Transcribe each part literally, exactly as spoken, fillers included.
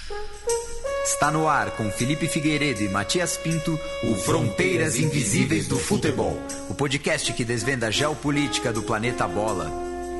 Está no ar com Felipe Figueiredo e Matias Pinto, o Fronteiras Invisíveis do Futebol, o podcast que desvenda a geopolítica do planeta Bola.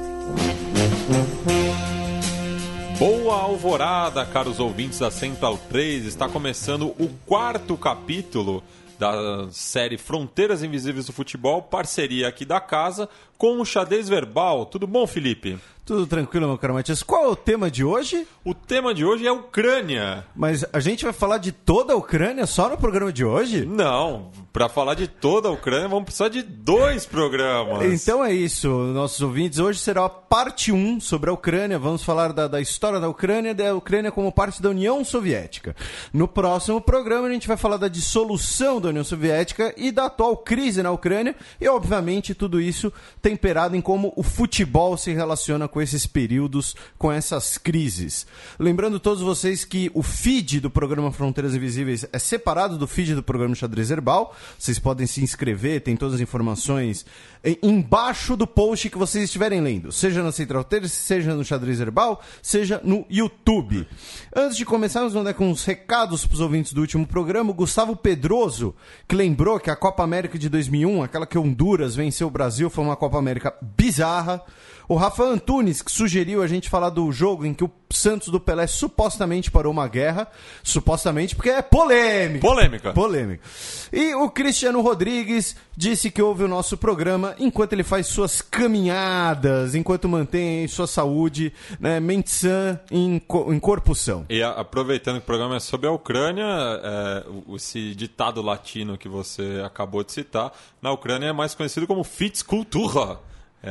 Boa alvorada, caros ouvintes da Central três, está começando o quarto capítulo da série Fronteiras Invisíveis do Futebol, parceria aqui da casa com o Xadrez Verbal. Tudo bom, Felipe? Tudo tranquilo, meu caro Matias. Qual é o tema de hoje? O tema de hoje é Ucrânia. Mas a gente vai falar de toda a Ucrânia só no programa de hoje? Não, para falar de toda a Ucrânia vamos precisar de dois programas. Então é isso, nossos ouvintes. Hoje será a parte um sobre a Ucrânia. Vamos falar da, da história da Ucrânia, da Ucrânia como parte da União Soviética. No próximo programa a gente vai falar da dissolução da União Soviética e da atual crise na Ucrânia. E, obviamente, tudo isso temperado em como o futebol se relaciona com esses períodos, com essas crises. Lembrando a todos vocês que o feed do programa Fronteiras Invisíveis é separado do feed do programa Xadrez Herbal. Vocês podem se inscrever, tem todas as informações embaixo do post que vocês estiverem lendo, seja na Central três, seja no Xadrez Herbal, seja no YouTube. Antes de começar, vamos mandar com uns recados para os ouvintes do último programa. O Gustavo Pedroso, que lembrou que a Copa América de dois mil e um, aquela que Honduras venceu o Brasil, foi uma Copa América bizarra. O Rafa Antunes, que sugeriu a gente falar do jogo em que o Santos do Pelé supostamente parou uma guerra. Supostamente porque é polêmica. Polêmica. Polêmica. E o Cristiano Rodrigues disse que ouve o nosso programa enquanto ele faz suas caminhadas, enquanto mantém sua saúde, né, mente sã em, em corpo são. E a, aproveitando que o programa é sobre a Ucrânia, é, esse ditado latino que você acabou de citar, na Ucrânia é mais conhecido como Fitzkultur.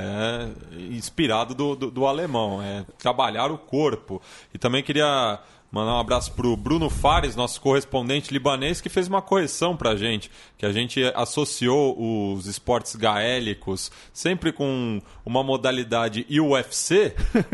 É inspirado do, do, do alemão, é trabalhar o corpo. E também queria mandar um abraço para o Bruno Fares, nosso correspondente libanês, que fez uma correção para a gente, que a gente associou os esportes gaélicos sempre com uma modalidade U F C,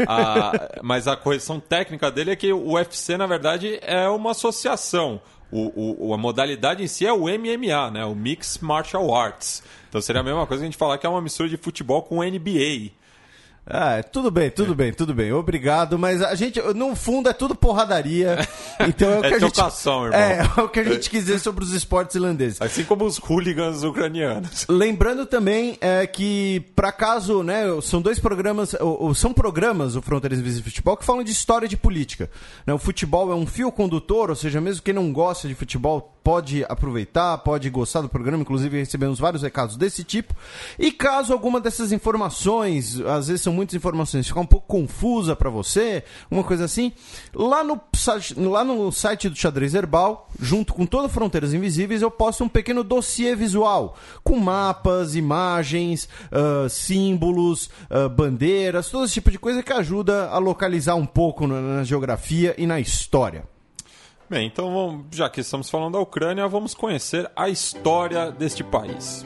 a, mas a correção técnica dele é que o U F C, na verdade, é uma associação. O, o, a modalidade em si é o M M A, né? O Mixed Martial Arts. Então seria a mesma coisa que a gente falar que é uma mistura de futebol com N B A. Ah, tudo bem, tudo é. bem, tudo bem. Obrigado, mas a gente, no fundo, é tudo porradaria. Então é o que é a gente. Tocação, irmão. É, é o que a gente quis dizer sobre os esportes irlandeses. Assim como os hooligans ucranianos. Lembrando também é, que, para caso, né, são dois programas, ou, ou, são programas, o Fronteiras Invisíveis do Futebol, que falam de história de política. Né, o futebol é um fio condutor, ou seja, mesmo quem não gosta de futebol pode aproveitar, pode gostar do programa, inclusive recebemos vários recados desse tipo. E caso alguma dessas informações, às vezes são muitas informações, ficar um pouco confusa para você, uma coisa assim, lá no, lá no site do Xadrez Herbal, junto com toda Fronteiras Invisíveis, eu posto um pequeno dossiê visual, com mapas, imagens, uh, símbolos, uh, bandeiras, todo esse tipo de coisa que ajuda a localizar um pouco na, na geografia e na história. Bem, então vamos, já que estamos falando da Ucrânia, vamos conhecer a história deste país.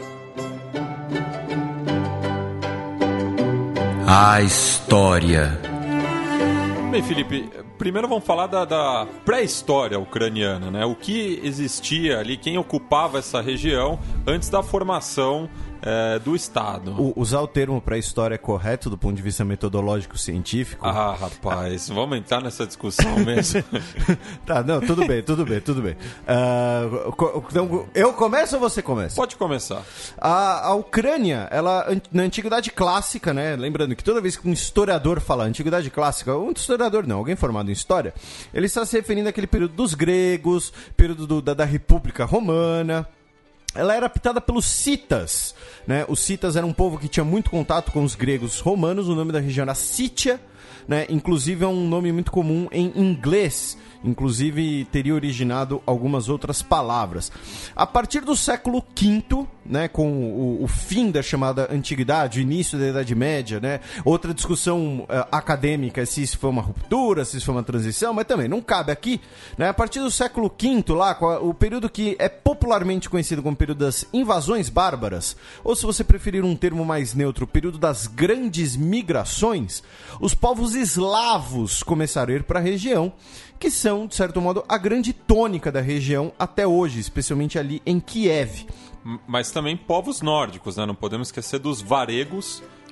A história. Bem, Felipe, primeiro vamos falar da, da pré-história ucraniana, né? O que existia ali, quem ocupava essa região antes da formação é, do Estado. O, usar o termo pré-história é correto do ponto de vista metodológico científico? Ah, rapaz, vamos entrar nessa discussão mesmo. Tá, não, tudo bem, tudo bem, tudo bem. Uh, então, eu começo ou você começa? Pode começar. A, a Ucrânia, ela, na Antiguidade Clássica, né? Lembrando que toda vez que um historiador fala Antiguidade Clássica, um historiador não, alguém formado em história, ele está se referindo àquele período dos gregos, período do, da, da República Romana. Ela era habitada pelos citas, né? Os citas eram um povo que tinha muito contato com os gregos romanos. O nome da região era Sítia, né? Inclusive é um nome muito comum em inglês. Inclusive teria originado algumas outras palavras. A partir do século quinto, né, com o, o fim da chamada Antiguidade, o início da Idade Média, né, outra discussão uh, acadêmica, se isso foi uma ruptura, se isso foi uma transição, mas também não cabe aqui, né, a partir do século quinto, lá, o período que é popularmente conhecido como período das invasões bárbaras, ou se você preferir um termo mais neutro, o período das grandes migrações, os povos eslavos começaram a ir para a região, que são, de certo modo, a grande tônica da região até hoje, especialmente ali em Kiev. Mas também povos nórdicos, né? Não podemos esquecer dos varegos,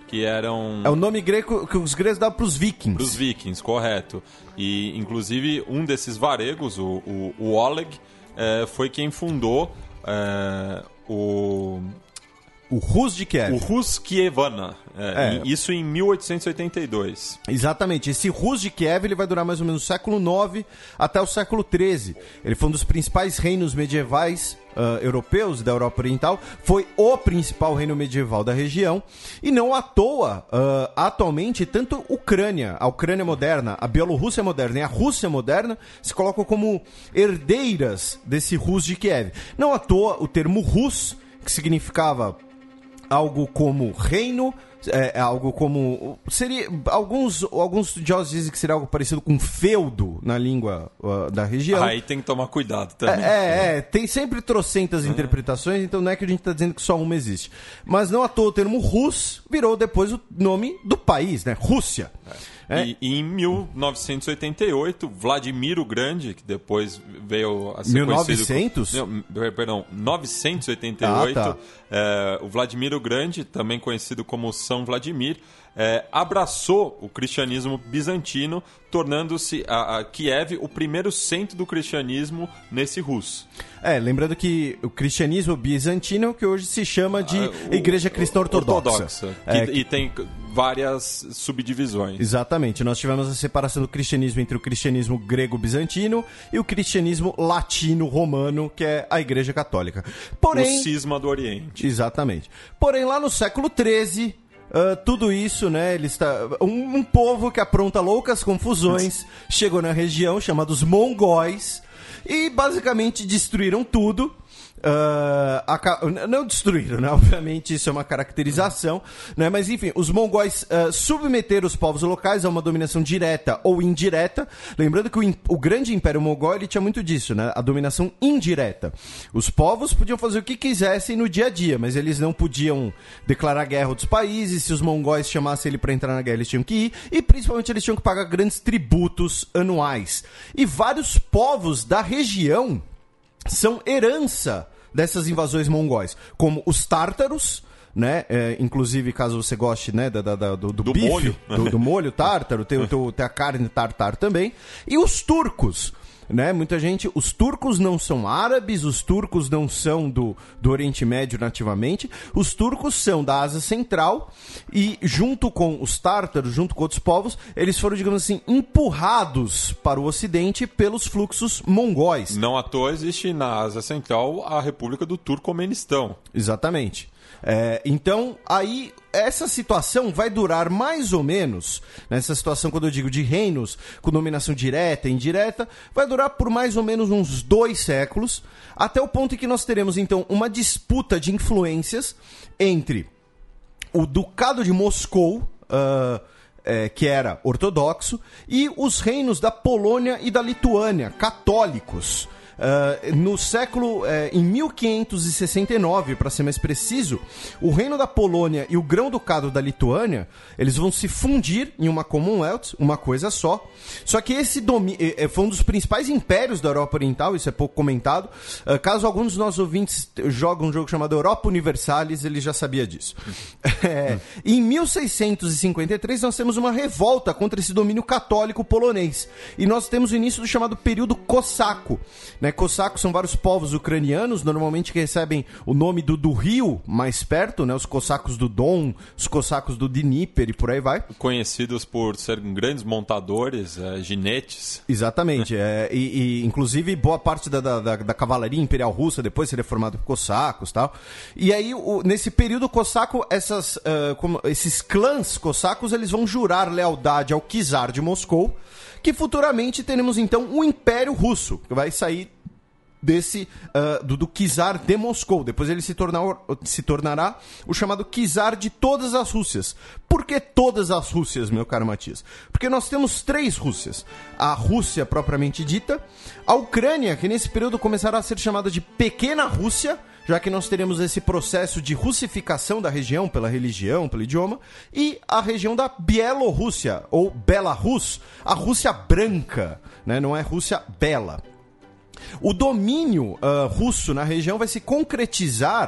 que eram... É o nome grego que os gregos davam para os vikings. Para os vikings, correto. E, inclusive, um desses varegos, o, o, o Oleg, é, foi quem fundou é, o... O Rus de Kiev. O Rus Kievana. É, É. Isso em mil oitocentos e oitenta e dois. Exatamente. Esse Rus de Kiev ele vai durar mais ou menos do século nove até o século treze. Ele foi um dos principais reinos medievais uh, europeus da Europa Oriental. Foi o principal reino medieval da região. E não à toa, uh, atualmente, tanto a Ucrânia, a Ucrânia moderna, a Bielorrússia moderna e a Rússia moderna se colocam como herdeiras desse Rus de Kiev. Não à toa, o termo Rus, que significava algo como reino, é, algo como... seria alguns, alguns estudiosos dizem que seria algo parecido com feudo na língua uh, da região. Aí tem que tomar cuidado também. É, é, é tem sempre trocentas é. interpretações, então não é que a gente está dizendo que só uma existe. Mas não à toa o termo Rus virou depois o nome do país, né? Rússia. É. É. E, e em mil novecentos e oitenta e oito, Vladimir o Grande, que depois veio a ser mil e novecentos? conhecido... Não, perdão, novecentos e oitenta e oito. Ah, tá. é, o Vladimir o Grande, também conhecido como São Vladimir, é, abraçou o cristianismo bizantino, tornando-se a, a Kiev o primeiro centro do cristianismo nesse Rus. É, lembrando que o cristianismo bizantino é o que hoje se chama de ah, o, Igreja Cristã Ortodoxa. Ortodoxa que, é, e tem várias subdivisões. Exatamente. Nós tivemos a separação do cristianismo entre o cristianismo grego-bizantino e o cristianismo latino-romano, que é a Igreja Católica. Porém, o cisma do Oriente. Exatamente. Porém, lá no século treze... Uh, tudo isso, né, ele está... um, um povo que apronta loucas confusões chegou na região, chamados mongóis, e basicamente destruíram tudo. Uh, a, não destruíram, né? Obviamente isso é uma caracterização, né? Mas enfim, os mongóis uh, submeteram os povos locais a uma dominação direta ou indireta. Lembrando que o, o grande império mongol ele tinha muito disso, né? A dominação indireta. Os povos podiam fazer o que quisessem no dia a dia, mas eles não podiam declarar guerra a outros países. Se os mongóis chamassem ele para entrar na guerra, eles tinham que ir, e principalmente eles tinham que pagar grandes tributos anuais. E vários povos da região são herança dessas invasões mongóis, como os tártaros, né? É, inclusive, caso você goste, né, da, da, do, do, do bife, molho, do, do molho tártaro, tem, tem, tem a carne tartar também, e os turcos. Né? Muita gente, os turcos não são árabes, os turcos não são do, do Oriente Médio nativamente, os turcos são da Ásia Central e junto com os tártaros, junto com outros povos, eles foram, digamos assim, empurrados para o Ocidente pelos fluxos mongóis. Não à toa existe na Ásia Central a República do Turcomenistão. Exatamente. É, então, aí, essa situação vai durar mais ou menos, nessa situação, quando eu digo de reinos, com dominação direta e indireta, vai durar por mais ou menos uns dois séculos, até o ponto em que nós teremos, então, uma disputa de influências entre o Ducado de Moscou, uh, é, que era ortodoxo, e os reinos da Polônia e da Lituânia, católicos. Uh, no século, uh, em mil quinhentos e sessenta e nove, para ser mais preciso, o reino da Polônia e o grão-ducado da Lituânia, eles vão se fundir em uma Commonwealth, uma coisa só. Só que esse domi- foi um dos principais impérios da Europa Oriental, isso é pouco comentado. Uh, caso alguns dos nossos ouvintes jogam um jogo chamado Europa Universalis, ele já sabia disso. é, em mil seiscentos e cinquenta e três, nós temos uma revolta contra esse domínio católico polonês. E nós temos o início do chamado período cossaco, né? Cossacos são vários povos ucranianos, normalmente que recebem o nome do, do rio mais perto, né? Os cossacos do Don, os cossacos do Dnieper e por aí vai. Conhecidos por serem grandes montadores, é, ginetes. Exatamente, é, e, e inclusive boa parte da, da, da cavalaria imperial russa depois seria formada por cossacos e tal. E aí, o, nesse período cossaco, essas, uh, como, esses clãs cossacos, eles vão jurar lealdade ao czar de Moscou, que futuramente teremos então o Império Russo, que vai sair desse uh, do, do czar de Moscou. Depois ele se, tornar, se tornará o chamado czar de todas as Rússias. Por que todas as Rússias, meu caro Matias? Porque nós temos três Rússias. A Rússia propriamente dita, a Ucrânia, que nesse período começará a ser chamada de Pequena Rússia, já que nós teremos esse processo de russificação da região pela religião, pelo idioma, e a região da Bielorrússia, ou Belarus, a Rússia branca, né? Não é Rússia bela. O domínio uh, russo na região vai se concretizar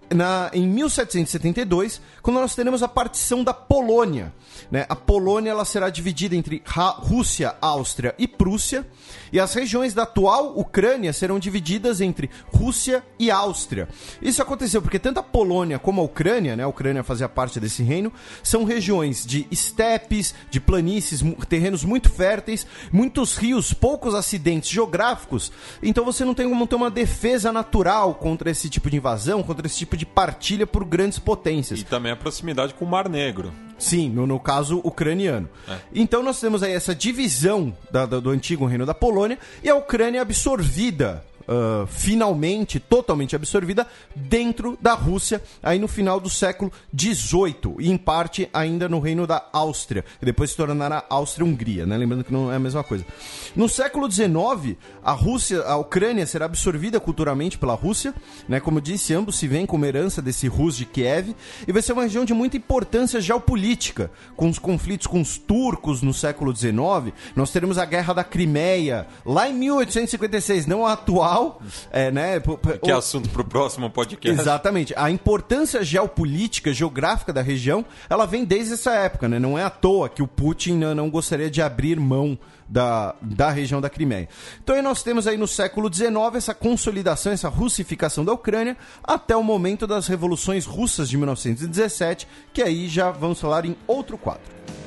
Na, em mil setecentos e setenta e dois, quando nós teremos a partição da Polônia. Né? A Polônia ela será dividida entre Ra- Rússia, Áustria e Prússia, e as regiões da atual Ucrânia serão divididas entre Rússia e Áustria. Isso aconteceu porque tanto a Polônia como a Ucrânia, né? A Ucrânia fazia parte desse reino, são regiões de estepes, de planícies, terrenos muito férteis, muitos rios, poucos acidentes geográficos, então você não tem como ter uma defesa natural contra esse tipo de invasão, contra esse tipo de partilha por grandes potências. E também a proximidade com o Mar Negro. Sim, no, no caso ucraniano. É. Então nós temos aí essa divisão da, da, do antigo reino da Polônia e a Ucrânia absorvida, uh, finalmente, totalmente absorvida, dentro da Rússia, aí no final do século dezoito, e em parte ainda no reino da Áustria, e depois se tornará Áustria-Hungria, né? Lembrando que não é a mesma coisa. No século dezenove, a Rússia, a Ucrânia será absorvida culturalmente pela Rússia, né? Como disse, ambos se veem como herança desse Rus de Kiev, e vai ser uma região de muita importância geopolítica, com os conflitos com os turcos no século dezenove. Nós teremos a Guerra da Crimeia, lá em mil oitocentos e cinquenta e seis, não a atual, é, né? Que é assunto para o próximo podcast. Exatamente. A importância geopolítica, geográfica da região, ela vem desde essa época, né? Não é à toa que o Putin não gostaria de abrir mão Da, da região da Crimeia. Então aí nós temos aí no século dezenove essa consolidação, essa russificação da Ucrânia, até o momento das revoluções russas de mil novecentos e dezessete, que aí já vamos falar em outro quadro.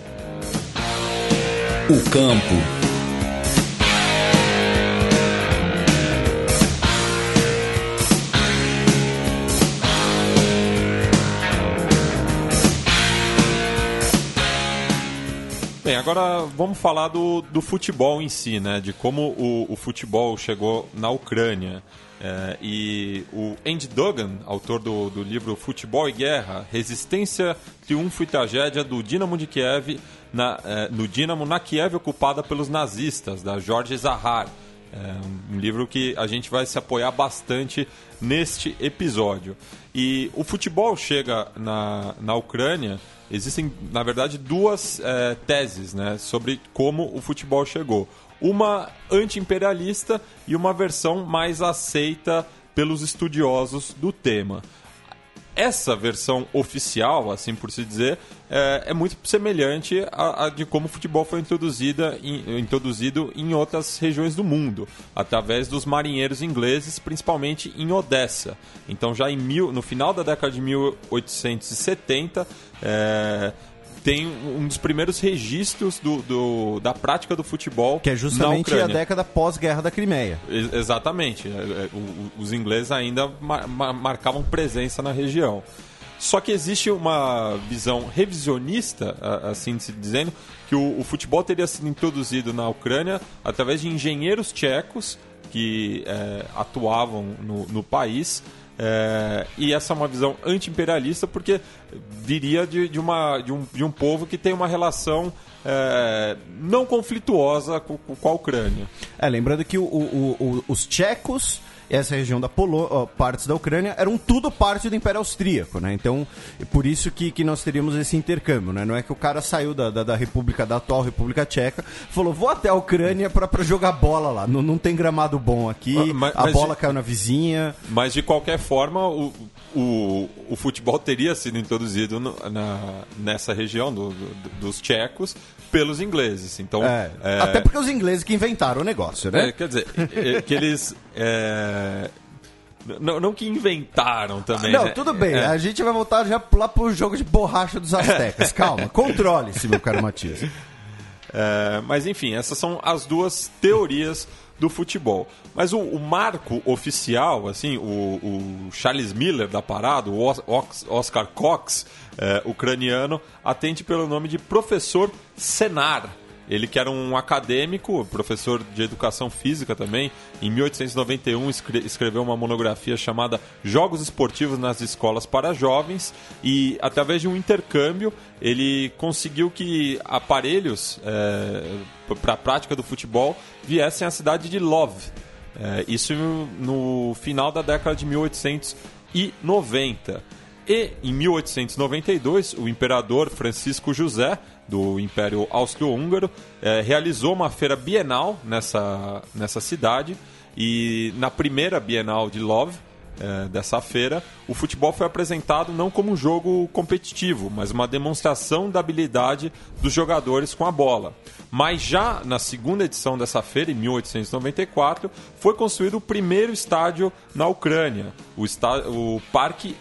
O campo. Bem, agora vamos falar do, do futebol em si, né? De como o, o futebol chegou na Ucrânia. É, e o Andy Duggan, autor do, do livro Futebol e Guerra, Resistência, Triunfo e Tragédia do Dínamo de Kiev, na, é, no Dínamo na Kiev ocupada pelos nazistas, da George Zahar. É um livro que a gente vai se apoiar bastante neste episódio. E o futebol chega na, na Ucrânia. Existem, na verdade, duas é, teses, né, sobre como o futebol chegou. Uma anti-imperialista e uma versão mais aceita pelos estudiosos do tema. Essa versão oficial, assim por se dizer, é, é muito semelhante a, a de como o futebol foi introduzida em, introduzido em outras regiões do mundo, através dos marinheiros ingleses, principalmente em Odessa. Então, já em mil, no final da década de mil oitocentos e setenta, é, tem um dos primeiros registros do, do, da prática do futebol, que é justamente a década pós-guerra da Crimeia. Ex- exatamente. Os ingleses ainda mar- marcavam presença na região. Só que existe uma visão revisionista, assim se dizendo, que o, o futebol teria sido introduzido na Ucrânia através de engenheiros tchecos que é, atuavam no, no país. É, e essa é uma visão anti-imperialista porque viria de, de, uma, de, um, de um povo que tem uma relação é, não conflituosa com, com a Ucrânia. É, lembrando que o, o, o, os tchecos, essa região da Polônia, partes da Ucrânia, eram tudo parte do Império Austríaco, né? Então, por isso que, que nós teríamos esse intercâmbio, né? Não é que o cara saiu da, da, da República, da atual República Tcheca, falou, vou até a Ucrânia pra, pra jogar bola lá, não, não tem gramado bom aqui, mas, a mas bola de, caiu na vizinha. Mas, de qualquer forma, o, o, o futebol teria sido introduzido no, na, nessa região do, do, dos tchecos pelos ingleses. Então, é, é... Até porque os ingleses que inventaram o negócio, né? É, quer dizer, que eles... É... Não, não que inventaram também, Não, né? tudo bem. É. A gente vai voltar já lá pro jogo de borracha dos aztecas. Calma, controle-se, meu caro Matias. É, mas, enfim, essas são as duas teorias do futebol. Mas o, o marco oficial, assim, o, o Charles Miller da parada, o Oscar Cox, é, ucraniano, atende pelo nome de Professor Senar. Ele que era um acadêmico, professor de educação física também, em mil oitocentos e noventa e um escre- escreveu uma monografia chamada Jogos Esportivos nas Escolas para Jovens e, através de um intercâmbio, ele conseguiu que aparelhos é, para a prática do futebol viessem à cidade de Lvov. É, isso no final da década de mil oitocentos e noventa. E, em mil oitocentos e noventa e dois, o imperador Francisco José, do Império Austro-Húngaro, eh, realizou uma feira bienal nessa, nessa cidade. E na primeira Bienal de Lvov, é, dessa feira, o futebol foi apresentado não como um jogo competitivo, mas uma demonstração da habilidade dos jogadores com a bola. Mas já na segunda edição dessa feira, em mil oitocentos e noventa e quatro, foi construído o primeiro estádio na Ucrânia, o, está... o Parque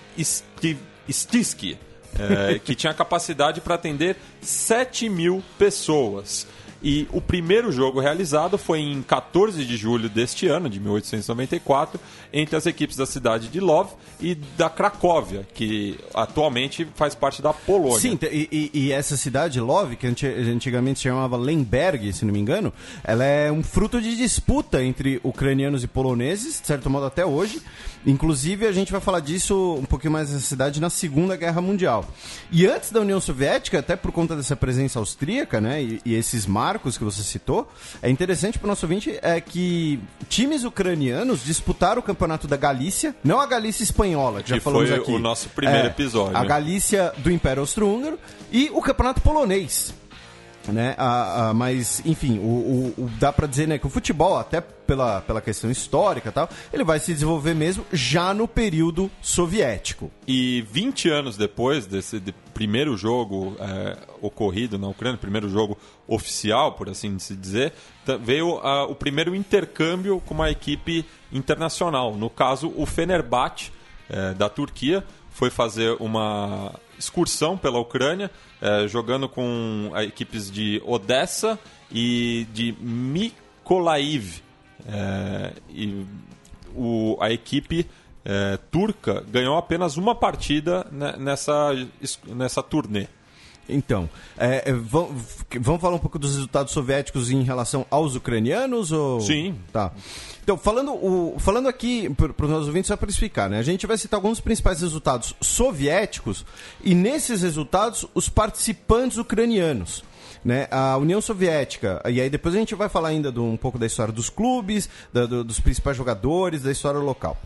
Stysky, é, que tinha capacidade para atender sete mil pessoas. E o primeiro jogo realizado foi em quatorze de julho deste ano, de mil oitocentos e noventa e quatro, entre as equipes da cidade de Lwów e da Cracóvia, que atualmente faz parte da Polônia. Sim, e, e, e essa cidade, Lwów, que antigamente se chamava Lemberg, se não me engano, ela é um fruto de disputa entre ucranianos e poloneses, de certo modo até hoje. Inclusive, a gente vai falar disso um pouquinho mais dessa cidade na Segunda Guerra Mundial. E antes da União Soviética, até por conta dessa presença austríaca, né, e, e esses marcos que você citou, é interessante para o nosso ouvinte é que times ucranianos disputaram o campeonato da Galícia, não a Galícia espanhola, que, que já falamos aqui. Que foi o nosso primeiro é, episódio. A Galícia do Império Austro-Húngaro e o campeonato polonês. Né? A, a, mas, enfim, o, o, o, dá pra dizer, né, que o futebol, até pela, pela questão histórica e tal, ele vai se desenvolver mesmo já no período soviético. E vinte anos depois desse de primeiro jogo é, ocorrido na Ucrânia, primeiro jogo oficial, por assim se dizer, veio a, o primeiro intercâmbio com uma equipe internacional. No caso, o Fenerbahçe, é, da Turquia, foi fazer uma excursão pela Ucrânia, é, jogando com equipes de Odessa e de Mykolaiv. É, e o, a equipe é, turca ganhou apenas uma partida nessa, nessa turnê. Então, é, vamos, vamos falar um pouco dos resultados soviéticos em relação aos ucranianos? Ou... Sim. Tá. Então, falando, o, falando aqui para os nossos ouvintes, só para explicar, né? A gente vai citar alguns dos principais resultados soviéticos e, nesses resultados, os participantes ucranianos. Né? A União Soviética, e aí depois a gente vai falar ainda do, um pouco da história dos clubes, da, do, dos principais jogadores, da história local.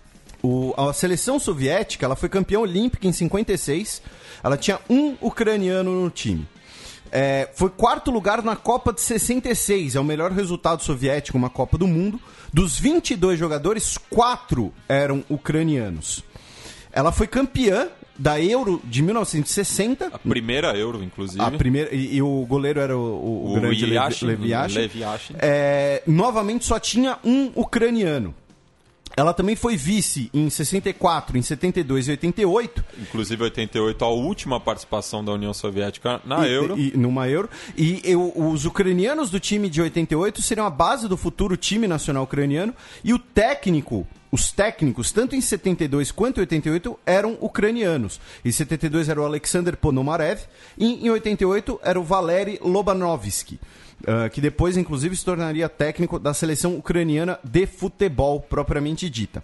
O, a seleção soviética, ela foi campeã olímpica em cinquenta e seis, ela tinha um ucraniano no time. É, foi quarto lugar na Copa de sessenta e seis, é o melhor resultado soviético, uma Copa do Mundo. Dos vinte e dois jogadores, quatro eram ucranianos. Ela foi campeã da Euro de mil novecentos e sessenta. A primeira Euro, inclusive. A primeira, e, e o goleiro era o, o, o, o grande Lev, Lev Yashin. Lev Yashin. É, novamente só tinha um ucraniano. Ela também foi vice em sessenta e quatro, em setenta e dois e oitenta e oito. Inclusive oitenta e oito, a última participação da União Soviética na e, Euro. E, numa Euro. E eu, os ucranianos do time de oitenta e oito seriam a base do futuro time nacional ucraniano. E o técnico, os técnicos, tanto em setenta e dois quanto em oitenta e oito, eram ucranianos. Em setenta e dois era o Alexander Ponomarev e em oitenta e oito era o Valery Lobanovsky. Uh, que depois, inclusive, se tornaria técnico da seleção ucraniana de futebol, propriamente dita.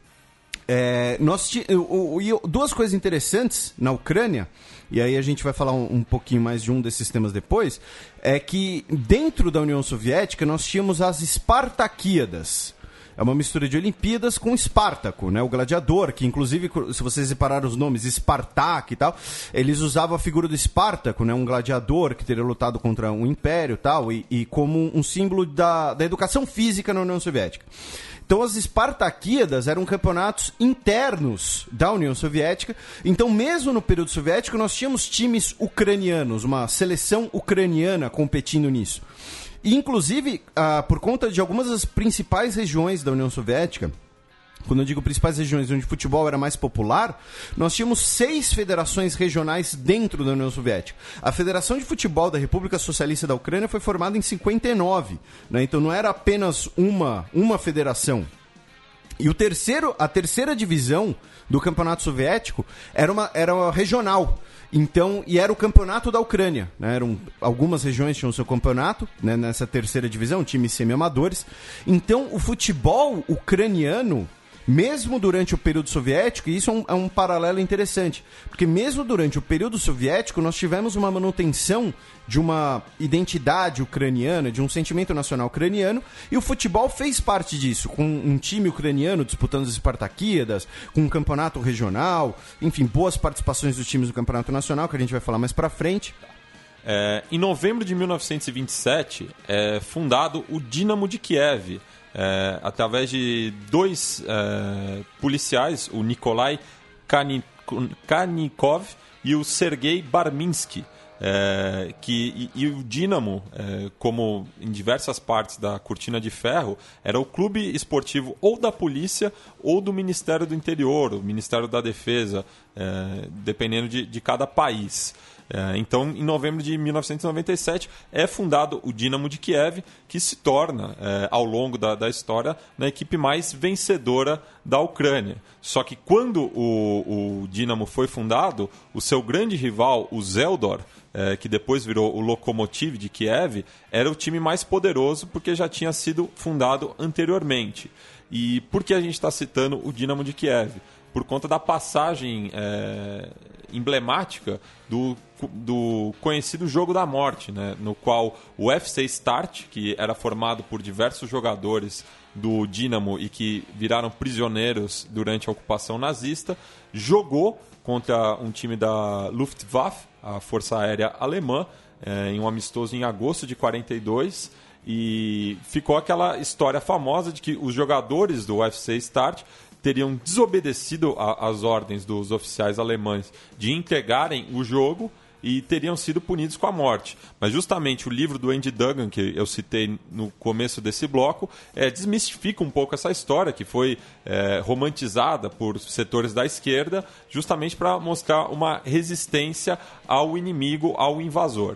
É, nós t... o, o, duas coisas interessantes na Ucrânia, e aí a gente vai falar um, um pouquinho mais de um desses temas depois, é que dentro da União Soviética nós tínhamos as Espartaquíadas. É uma mistura de Olimpíadas com Espartaco, né? O gladiador, que inclusive, se vocês repararam os nomes, Espartaco e tal, eles usavam a figura do Espartaco, né? Um gladiador que teria lutado contra um império e tal, e, e como um símbolo da, da educação física na União Soviética. Então as Espartaquíadas eram campeonatos internos da União Soviética. Então mesmo no período soviético nós tínhamos times ucranianos, uma seleção ucraniana competindo nisso. E, inclusive, ah, por conta de algumas das principais regiões da União Soviética, quando eu digo principais regiões onde o futebol era mais popular, nós tínhamos seis federações regionais dentro da União Soviética. A Federação de Futebol da República Socialista da Ucrânia foi formada em cinquenta e nove, né? Então não era apenas uma, uma federação. E o terceiro, a terceira divisão do campeonato soviético era uma, era uma regional. Então, e era o campeonato da Ucrânia, né? Eram, algumas regiões tinham o seu campeonato, né? Nessa terceira divisão, times semi-amadores. Então, o futebol ucraniano, mesmo durante o período soviético, e isso é um, é um paralelo interessante, porque mesmo durante o período soviético nós tivemos uma manutenção de uma identidade ucraniana, de um sentimento nacional ucraniano, e o futebol fez parte disso, com um time ucraniano disputando as Espartaquíadas, com um campeonato regional, enfim, boas participações dos times do campeonato nacional, que a gente vai falar mais pra frente. É, em novembro de mil novecentos e vinte e sete, é fundado o Dínamo de Kiev, é, através de dois é, policiais, o Nikolai Karnikov e o Sergei Barminsky. É, que, e, e o Dínamo, é, como em diversas partes da Cortina de Ferro, era o clube esportivo ou da polícia ou do Ministério do Interior, o Ministério da Defesa, é, dependendo de, de cada país. É, então, em novembro de mil novecentos e noventa e sete, é fundado o Dínamo de Kiev, que se torna, é, ao longo da, da história, na equipe mais vencedora da Ucrânia. Só que quando o, o Dínamo foi fundado, o seu grande rival, o Zeldor, é, que depois virou o Lokomotiv de Kiev, era o time mais poderoso porque já tinha sido fundado anteriormente. E por que a gente está citando o Dínamo de Kiev? Por conta da passagem é, emblemática do, do conhecido Jogo da Morte, né? No qual o F C Start, que era formado por diversos jogadores do Dínamo e que viraram prisioneiros durante a ocupação nazista, jogou contra um time da Luftwaffe, a Força Aérea Alemã, é, em um amistoso em agosto de quarenta e dois, e ficou aquela história famosa de que os jogadores do F C Start teriam desobedecido às ordens dos oficiais alemães de entregarem o jogo e teriam sido punidos com a morte. Mas justamente o livro do Andy Duggan, que eu citei no começo desse bloco, é, desmistifica um pouco essa história, que foi é, romantizada por setores da esquerda, justamente para mostrar uma resistência ao inimigo, ao invasor.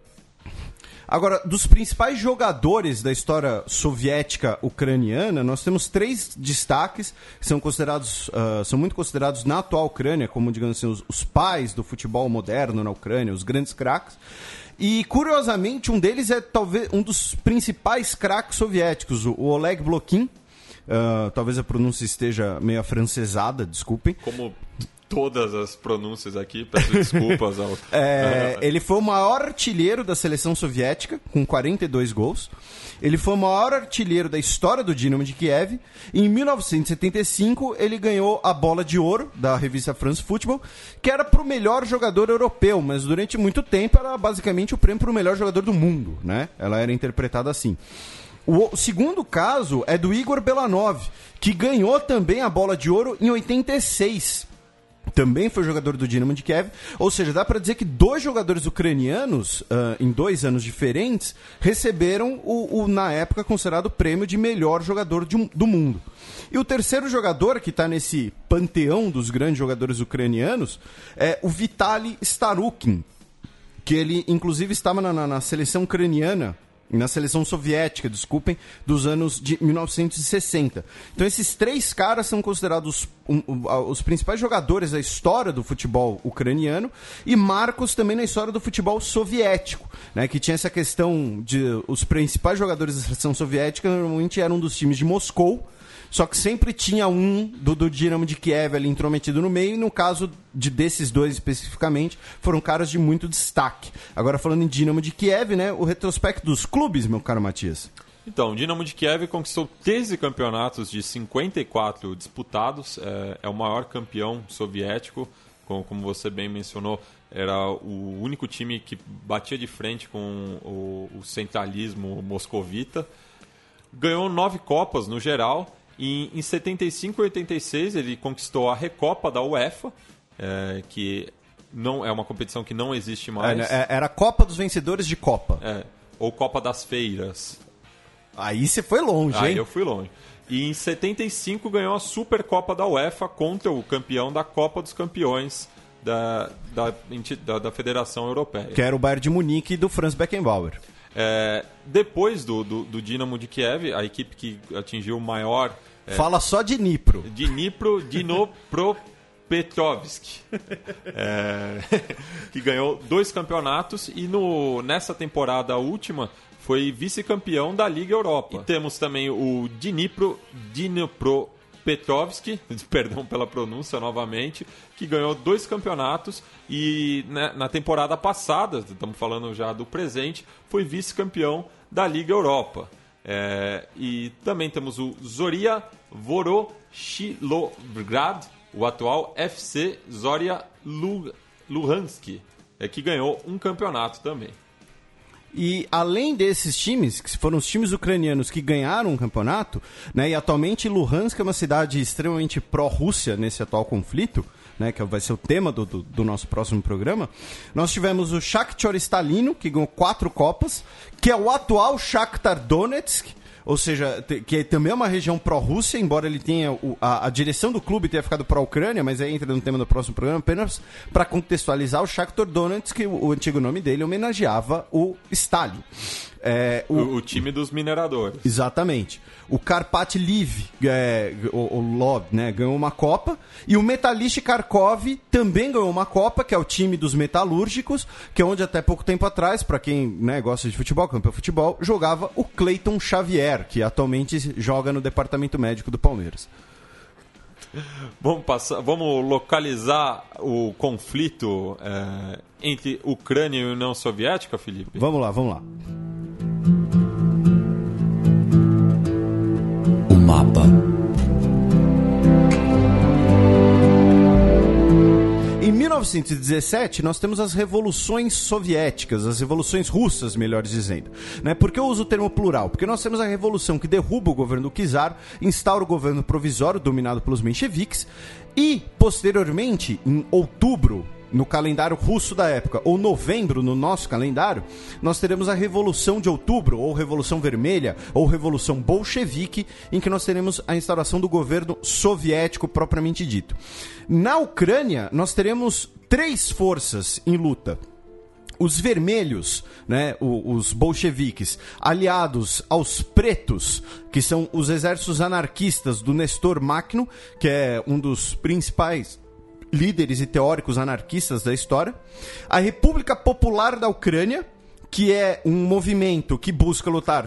Agora, dos principais jogadores da história soviética ucraniana, nós temos três destaques que são considerados, uh, são muito considerados na atual Ucrânia, como, digamos assim, os, os pais do futebol moderno na Ucrânia, os grandes craques. E, curiosamente, um deles é talvez um dos principais craques soviéticos, o Oleg Blokhin. Uh, talvez a pronúncia esteja meio afrancesada, desculpem. Como todas as pronúncias aqui, peço desculpas ao... é, ele foi o maior artilheiro da seleção soviética, com quarenta e dois gols. Ele foi o maior artilheiro da história do Dínamo de Kiev. E em mil novecentos e setenta e cinco, ele ganhou a Bola de Ouro da revista France Football, que era para o melhor jogador europeu, mas durante muito tempo era basicamente o prêmio para o melhor jogador do mundo, né? Ela era interpretada assim. O segundo caso é do Igor Belanov, que ganhou também a Bola de Ouro em oitenta e seis. Também foi jogador do Dínamo de Kiev. Ou seja, dá para dizer que dois jogadores ucranianos, uh, em dois anos diferentes, receberam o, o, na época, considerado o prêmio de melhor jogador de, do mundo. E o terceiro jogador, que está nesse panteão dos grandes jogadores ucranianos, é o Vitaly Starukin, que ele, inclusive, estava na, na, na seleção ucraniana, na seleção soviética, desculpem, dos anos de mil novecentos e sessenta. Então esses três caras são considerados um, um, os principais jogadores da história do futebol ucraniano e marcos também na história do futebol soviético, né, que tinha essa questão de os principais jogadores da seleção soviética normalmente eram dos times de Moscou, só que sempre tinha um do, do Dínamo de Kiev ali intrometido no meio, e no caso de, desses dois especificamente, foram caras de muito destaque. Agora, falando em Dínamo de Kiev, né, o retrospecto dos clubes, meu caro Matias. Então, o Dínamo de Kiev conquistou treze campeonatos de cinquenta e quatro disputados, é, é o maior campeão soviético, como, como você bem mencionou, era o único time que batia de frente com o, o centralismo moscovita. Ganhou nove Copas no geral. E em setenta e cinco e oitenta e seis ele conquistou a Recopa da UEFA, é, que não é uma competição que não existe mais. É, era a Copa dos Vencedores de Copa. É, ou Copa das Feiras. Aí você foi longe, Aí hein? eu fui longe. E em setenta e cinco ganhou a Supercopa da UEFA contra o campeão da Copa dos Campeões da, da, da, da Federação Europeia. Que era o Bayern de Munique do Franz Beckenbauer. É, depois do, do, do Dínamo de Kiev, a equipe que atingiu o maior... É, Fala só de Dnipro. Dnipro Dnipropetrovsk, é, que ganhou dois campeonatos e no, nessa temporada última foi vice-campeão da Liga Europa. E temos também o Dnipro Dnipropetrovsk, perdão pela pronúncia novamente, que ganhou dois campeonatos e né, na temporada passada, estamos falando já do presente, foi vice-campeão da Liga Europa. É, e também temos o Zoria Voroshilograd, o atual F C Zoria Luhansk, é, que ganhou um campeonato também. E além desses times, que foram os times ucranianos que ganharam o campeonato, né, e atualmente Luhansk é uma cidade extremamente pró-Rússia nesse atual conflito, né, que vai ser o tema do, do, do nosso próximo programa, nós tivemos o Shakhtar Stalino, que ganhou quatro Copas, que é o atual Shakhtar Donetsk, ou seja, que também é uma região pró-Rússia, embora ele tenha o, a, a direção do clube tenha ficado pró-Ucrânia, mas aí entra no tema do próximo programa, apenas para contextualizar, o Shakhtar Donetsk, que o, o antigo nome dele homenageava o Stalin. É, o, o, o time dos mineradores. Exatamente. O Karpat Lviv, é, o, o Lod, né, ganhou uma Copa. E o Metalist Kharkov também ganhou uma Copa, que é o time dos metalúrgicos, que é onde até pouco tempo atrás, para quem, né, gosta de futebol, campeão de futebol, jogava o Cleiton Xavier, que atualmente joga no departamento médico do Palmeiras. Vamos, passar, vamos localizar o conflito é, entre Ucrânia e União Soviética, Felipe? Vamos lá, vamos lá. O mapa. Em mil novecentos e dezessete, nós temos as revoluções soviéticas, as revoluções russas, melhor dizendo. Né? Por que eu uso o termo plural? Porque nós temos a revolução que derruba o governo do czar, instaura o governo provisório dominado pelos mencheviques e, posteriormente, em outubro, no calendário russo da época, ou novembro no nosso calendário, nós teremos a Revolução de Outubro, ou Revolução Vermelha, ou Revolução Bolchevique, em que nós teremos a instauração do governo soviético propriamente dito. Na Ucrânia, nós teremos três forças em luta. Os vermelhos, né, os bolcheviques, aliados aos pretos, que são os exércitos anarquistas do Nestor Makhno, que é um dos principais líderes e teóricos anarquistas da história. A República Popular da Ucrânia, que é um movimento que busca lutar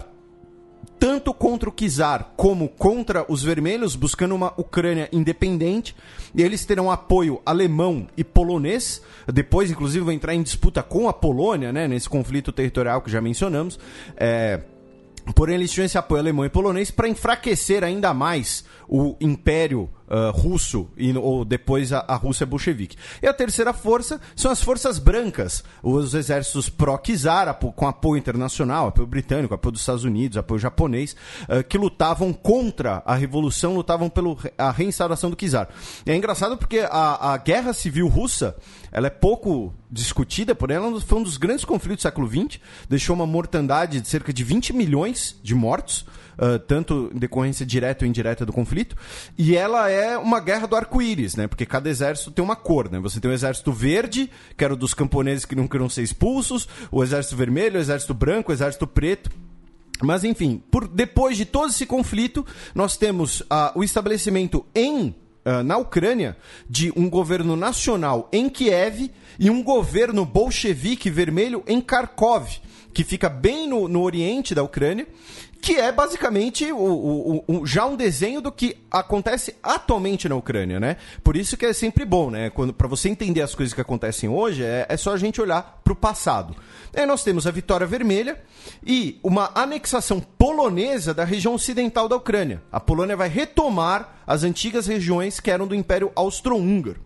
tanto contra o czar como contra os vermelhos, buscando uma Ucrânia independente. E eles terão apoio alemão e polonês. Depois, inclusive, vão entrar em disputa com a Polônia, né, nesse conflito territorial que já mencionamos. É... Porém, eles tinham esse apoio alemão e polonês para enfraquecer ainda mais o Império uh, Russo, e, ou depois a, a Rússia bolchevique. E a terceira força são as forças brancas, os exércitos pró-czar, com apoio internacional, apoio britânico, apoio dos Estados Unidos, apoio japonês, uh, que lutavam contra a revolução, lutavam pela reinstauração do czar. E é engraçado porque a, a guerra civil russa, ela é pouco discutida, porém ela foi um dos grandes conflitos do século vinte, deixou uma mortandade de cerca de vinte milhões de mortos, Uh, tanto em decorrência direta ou indireta do conflito, e ela é uma guerra do arco-íris, né? Porque cada exército tem uma cor, né? Você tem o exército verde, que era o dos camponeses que não queriam ser expulsos, o exército vermelho, o exército branco, o exército preto. Mas, enfim, por, depois de todo esse conflito, nós temos uh, o estabelecimento em, uh, na Ucrânia de um governo nacional em Kiev e um governo bolchevique vermelho em Kharkov, que fica bem no, no oriente da Ucrânia, que é basicamente o, o, o, já um desenho do que acontece atualmente na Ucrânia, né? Por isso que é sempre bom, né? Para você entender as coisas que acontecem hoje, é, é só a gente olhar para o passado. Aí nós temos a Vitória Vermelha e uma anexação polonesa da região ocidental da Ucrânia. A Polônia vai retomar as antigas regiões que eram do Império Austro-Húngaro.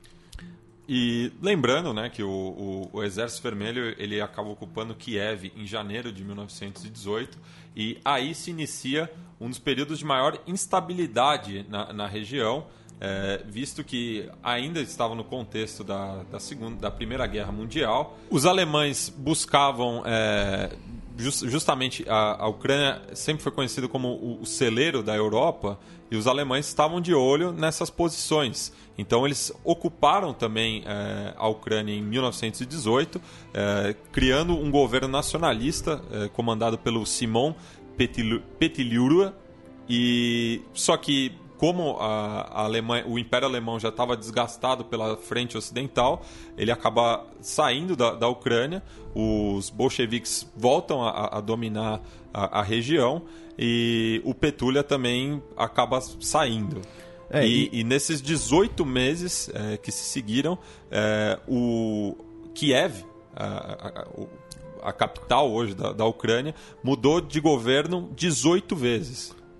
E lembrando, né, que o, o, o Exército Vermelho ele acaba ocupando Kiev em janeiro de mil novecentos e dezoito, e aí se inicia um dos períodos de maior instabilidade na, na região, é, visto que ainda estava no contexto da, da, segunda, da Primeira Guerra Mundial. Os alemães buscavam... É, just, justamente a, a Ucrânia sempre foi conhecida como o, o celeiro da Europa, e os alemães estavam de olho nessas posições. Então eles ocuparam também é, a Ucrânia em mil novecentos e dezoito, é, criando um governo nacionalista é, comandado pelo Simon Petliura. E só que como a, a Alemanha, o Império Alemão já estava desgastado pela frente ocidental, ele acaba saindo da, da Ucrânia. Os bolcheviques voltam a, a dominar a, a região e o Petliura também acaba saindo. É, e, e... e nesses dezoito meses é, que se seguiram, é, o Kiev, a, a, a capital hoje da, da Ucrânia, mudou de governo dezoito vezes.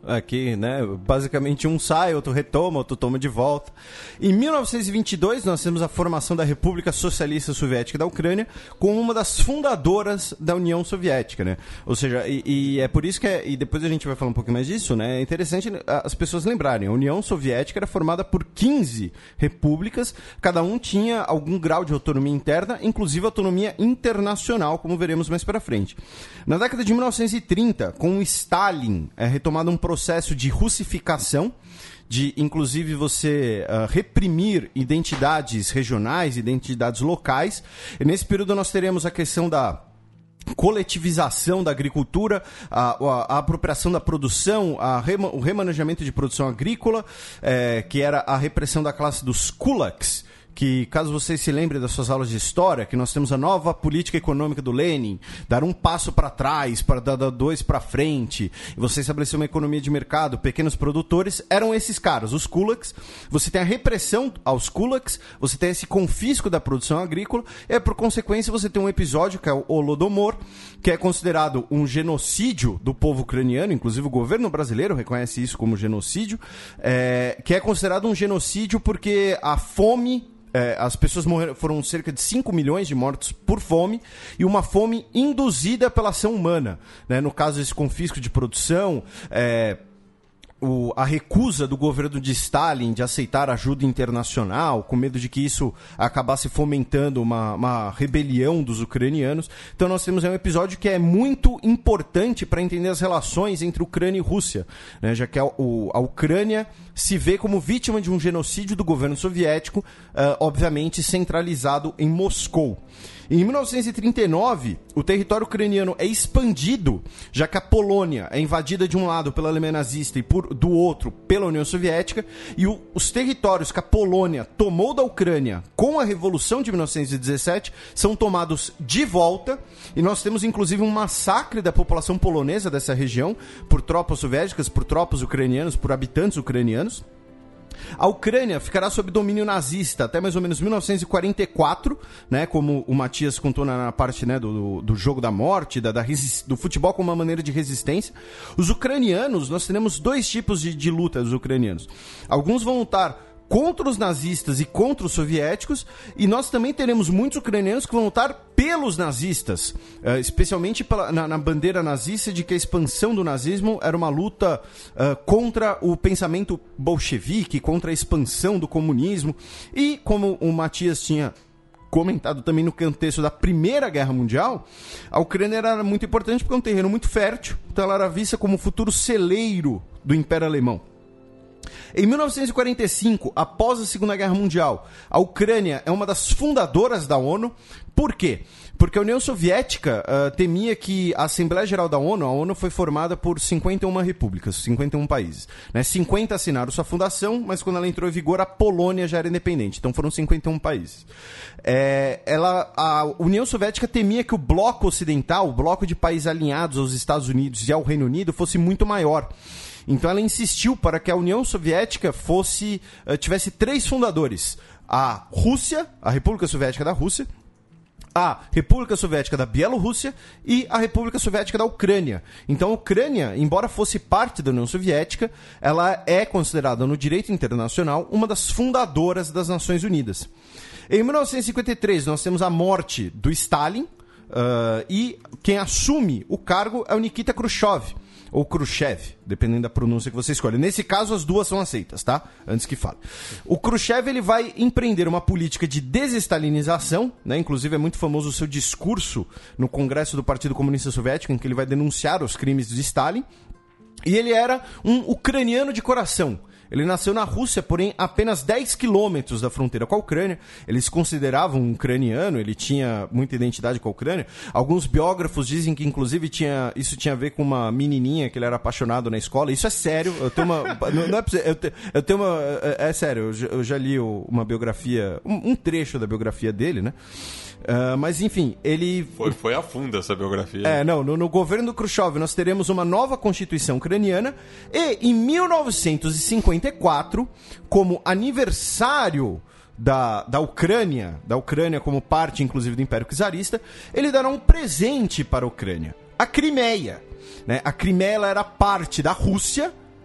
aqui, né? Basicamente um sai, outro retoma, outro toma de volta. Em mil novecentos e vinte e dois, nós temos a formação da República Socialista Soviética da Ucrânia como uma das fundadoras da União Soviética, né? Ou seja, e, e é por isso que, é, e depois a gente vai falar um pouquinho mais disso, né? É interessante as pessoas lembrarem, a União Soviética era formada por quinze repúblicas, cada um tinha algum grau de autonomia interna, inclusive autonomia internacional, como veremos mais para frente. Na década de mil novecentos e trinta, com o Stalin, é retomado um processo de russificação, de inclusive você uh, reprimir identidades regionais, identidades locais. E nesse período nós teremos a questão da coletivização da agricultura, a, a, a apropriação da produção, a rema, o remanejamento de produção agrícola, é, que era a repressão da classe dos kulaks, que, caso vocês se lembrem das suas aulas de história, que nós temos a nova política econômica do Lenin, dar um passo para trás, para dar dois para frente, e você estabelecer uma economia de mercado, pequenos produtores, eram esses caras, os kulaks. Você tem a repressão aos kulaks, você tem esse confisco da produção agrícola, e por consequência você tem um episódio que é o Holodomor, que é considerado um genocídio do povo ucraniano, inclusive o governo brasileiro reconhece isso como genocídio, é, que é considerado um genocídio porque a fome... É, as pessoas morreram, foram cerca de cinco milhões de mortos por fome, e uma fome induzida pela ação humana, né? No caso, esse confisco de produção, é, o, a recusa do governo de Stalin de aceitar ajuda internacional, com medo de que isso acabasse fomentando uma, uma rebelião dos ucranianos. Então nós temos aí um episódio que é muito importante para entender as relações entre Ucrânia e Rússia, né? Já que a, o, a Ucrânia se vê como vítima de um genocídio do governo soviético, uh, obviamente centralizado em Moscou. Em mil novecentos e trinta e nove, o território ucraniano é expandido, já que a Polônia é invadida de um lado pela Alemanha nazista e por, do outro pela União Soviética, e o, os territórios que a Polônia tomou da Ucrânia com a Revolução de mil novecentos e dezessete são tomados de volta, e nós temos inclusive um massacre da população polonesa dessa região por tropas soviéticas, por tropas ucranianas, por habitantes ucranianos. A Ucrânia ficará sob domínio nazista até mais ou menos mil novecentos e quarenta e quatro, né, como o Matias contou na, na parte, né, do, do jogo da morte, da, da do futebol como uma maneira de resistência. Os ucranianos, nós teremos dois tipos de, de luta dos ucranianos. Alguns vão lutar contra os nazistas e contra os soviéticos, e nós também teremos muitos ucranianos que vão lutar pelos nazistas, uh, especialmente pela, na, na bandeira nazista de que a expansão do nazismo era uma luta uh, contra o pensamento bolchevique, contra a expansão do comunismo, e como o Matias tinha comentado também no contexto da Primeira Guerra Mundial, a Ucrânia era muito importante porque é um terreno muito fértil, então ela era vista como o futuro celeiro do Império Alemão. Em mil novecentos e quarenta e cinco, após a Segunda Guerra Mundial, a Ucrânia é uma das fundadoras da ONU. Por quê? Porque a União Soviética uh, temia que a Assembleia Geral da ONU, a ONU foi formada por cinquenta e uma repúblicas, cinquenta e um países. Né? cinquenta assinaram sua fundação, mas quando ela entrou em vigor, a Polônia já era independente. Então foram cinquenta e um países. É, ela, a União Soviética temia que o bloco ocidental, o bloco de países alinhados aos Estados Unidos e ao Reino Unido, fosse muito maior. Então ela insistiu para que a União Soviética fosse, uh, tivesse três fundadores. A Rússia, a República Soviética da Rússia, a República Soviética da Bielorrússia e a República Soviética da Ucrânia. Então a Ucrânia, embora fosse parte da União Soviética, ela é considerada no direito internacional uma das fundadoras das Nações Unidas. Em mil novecentos e cinquenta e três nós temos a morte do Stalin, uh, e quem assume o cargo é o Nikita Khrushchev, ou Khrushchev, dependendo da pronúncia que você escolhe. Nesse caso, as duas são aceitas, tá? Antes que fale. O Khrushchev, ele vai empreender uma política de desestalinização, né? Inclusive é muito famoso o seu discurso no Congresso do Partido Comunista Soviético, em que ele vai denunciar os crimes de Stalin. E ele era um ucraniano de coração. Ele nasceu na Rússia, porém, a apenas dez quilômetros da fronteira com a Ucrânia. Ele se considerava um ucraniano, ele tinha muita identidade com a Ucrânia. Alguns biógrafos dizem que, inclusive, tinha, isso tinha a ver com uma menininha que ele era apaixonado na escola. Isso é sério. Eu tenho uma... não, não é, eu, te, eu tenho uma... É, é sério, eu já, eu já li uma biografia, um, um trecho da biografia dele, né? Uh, mas enfim, ele... Foi, foi a fundo essa biografia. É, não, no, no governo do Khrushchev nós teremos uma nova constituição ucraniana e em mil novecentos e cinquenta e quatro, como aniversário da, da Ucrânia, da Ucrânia como parte inclusive do Império Czarista, ele dará um presente para a Ucrânia, a Crimeia. Né? A Crimeia ela era parte da Rússia,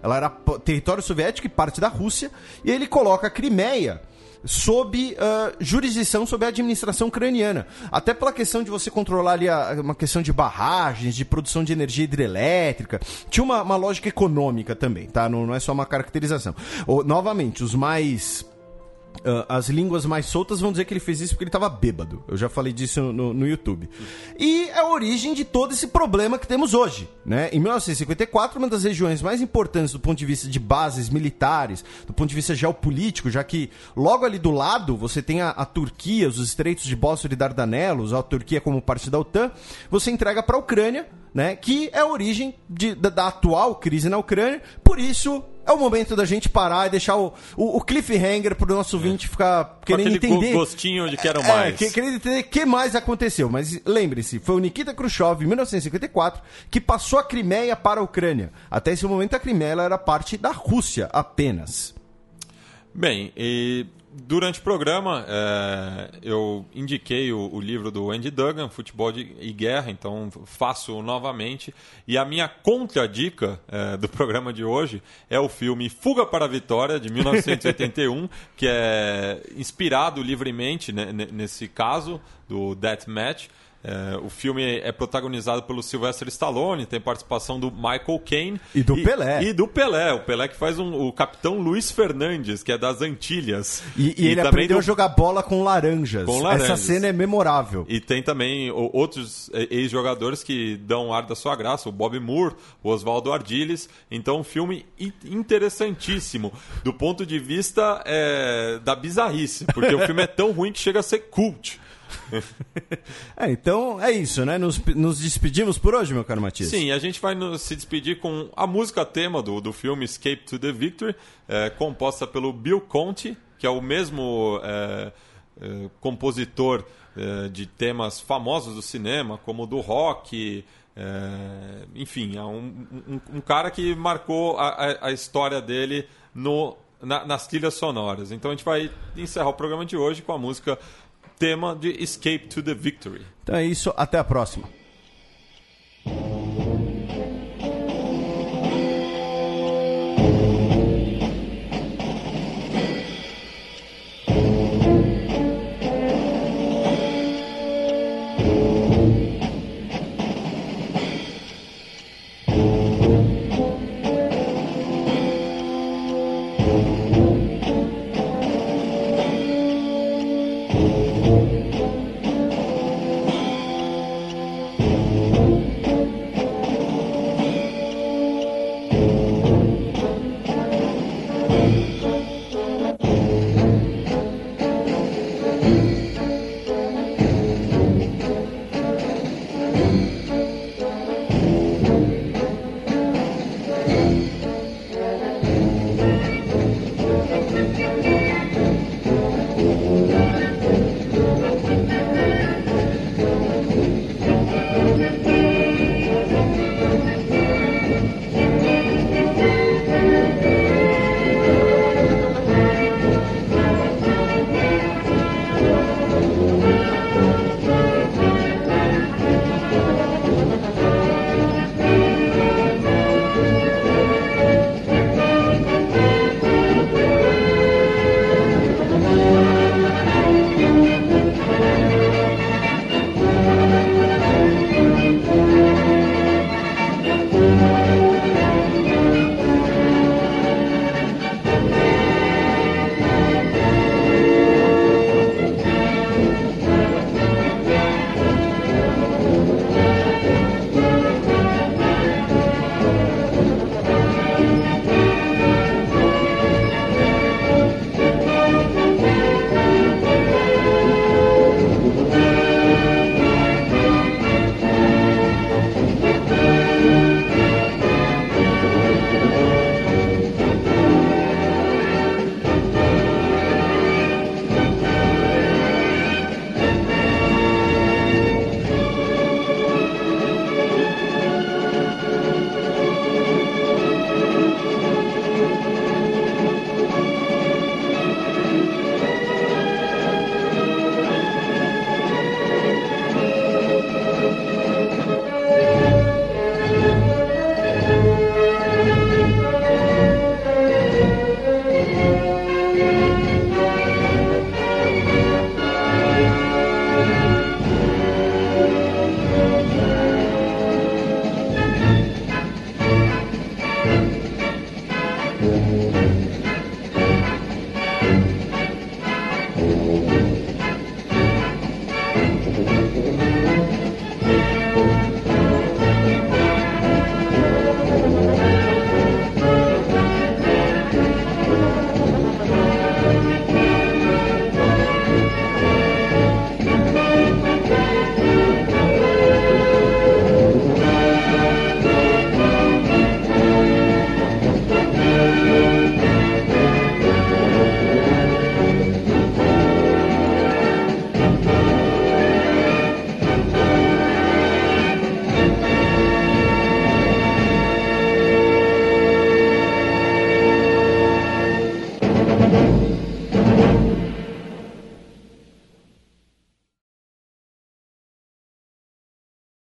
ela era território soviético e parte da Rússia, e ele coloca a Crimeia sob uh, jurisdição, sob a administração ucraniana. Até pela questão de você controlar ali a, uma questão de barragens, de produção de energia hidrelétrica. Tinha uma, uma lógica econômica também, tá? Não, não é só uma caracterização. Ou, novamente, os mais... Uh, as línguas mais soltas vão dizer que ele fez isso porque ele estava bêbado. Eu já falei disso no, no YouTube. E é a origem de todo esse problema que temos hoje, né? Em mil novecentos e cinquenta e quatro, uma das regiões mais importantes do ponto de vista de bases militares, do ponto de vista geopolítico, já que logo ali do lado você tem a, a Turquia, os estreitos de Bósforo e Dardanelos, a Turquia como parte da OTAN, você entrega para a Ucrânia, né? Que é a origem de, da, da atual crise na Ucrânia. Por isso... é o momento da gente parar e deixar o, o, o cliffhanger pro nosso ouvinte ficar querendo entender. Gostinho de quero é, mais. É, querendo entender o que mais aconteceu. Mas lembre-se, foi o Nikita Khrushchev, em mil novecentos e cinquenta e quatro, que passou a Crimeia para a Ucrânia. Até esse momento, a Crimeia era parte da Rússia apenas. Bem, e durante o programa é, eu indiquei o, o livro do Andy Duggan, Futebol de, e Guerra, então faço novamente. E a minha contradica é, do programa de hoje é o filme Fuga para a Vitória, de mil novecentos e oitenta e um, que é inspirado livremente, né, nesse caso do Deathmatch. É, o filme é protagonizado pelo Sylvester Stallone, tem participação do Michael Caine e do e, Pelé. E do Pelé, o Pelé que faz um, o capitão Luiz Fernandes, que é das Antilhas. E, e, e ele aprendeu do... a jogar bola com laranjas. com laranjas. Essa cena é memorável. E tem também o, outros ex-jogadores que dão ar da sua graça, o Bobby Moore, o Oswaldo Ardiles. Então, um filme interessantíssimo do ponto de vista é, da bizarrice, porque o filme é tão ruim que chega a ser cult. É, então é isso, né? Nos, nos despedimos por hoje, meu caro Matias. Sim, a gente vai nos, se despedir com a música tema do, do filme Escape to the Victory, é, composta pelo Bill Conti, que é o mesmo é, é, compositor é, de temas famosos do cinema, como o do rock. É, enfim, é um, um, um cara que marcou a, a, a história dele no, na, nas trilhas sonoras. Então a gente vai encerrar o programa de hoje com a música tema de Escape to the Victory. Então é isso, até a próxima. Música